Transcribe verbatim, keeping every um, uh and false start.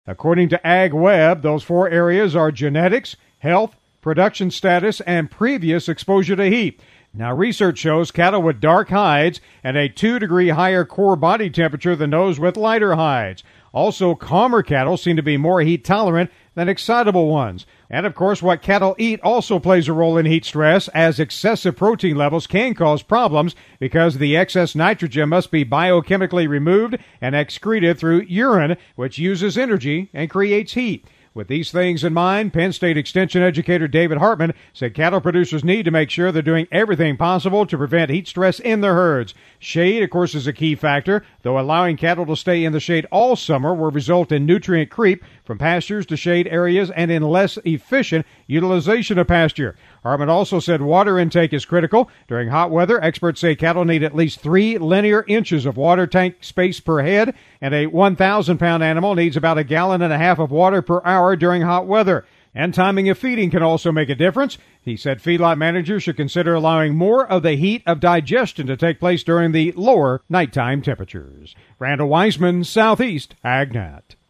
According to AgWeb, those four areas are genetics, health, production status, and previous exposure to heat. Now, research shows cattle with dark hides and a two degree higher core body temperature than those with lighter hides. Also, calmer cattle seem to be more heat tolerant than excitable ones. And, of course, what cattle eat also plays a role in heat stress, as excessive protein levels can cause problems because the excess nitrogen must be biochemically removed and excreted through urine, which uses energy and creates heat. With these things in mind, Penn State Extension educator David Hartman said cattle producers need to make sure they're doing everything possible to prevent heat stress in their herds. Shade, of course, is a key factor, though allowing cattle to stay in the shade all summer will result in nutrient creep from pastures to shade areas and in less efficient utilization of pasture. Hartman also said water intake is critical. During hot weather, experts say cattle need at least three linear inches of water tank space per head, and a one thousand pound animal needs about a gallon and a half of water per hour during hot weather. And timing of feeding can also make a difference. He said feedlot managers should consider allowing more of the heat of digestion to take place during the lower nighttime temperatures. Randall Weisman, Southeast AgNet.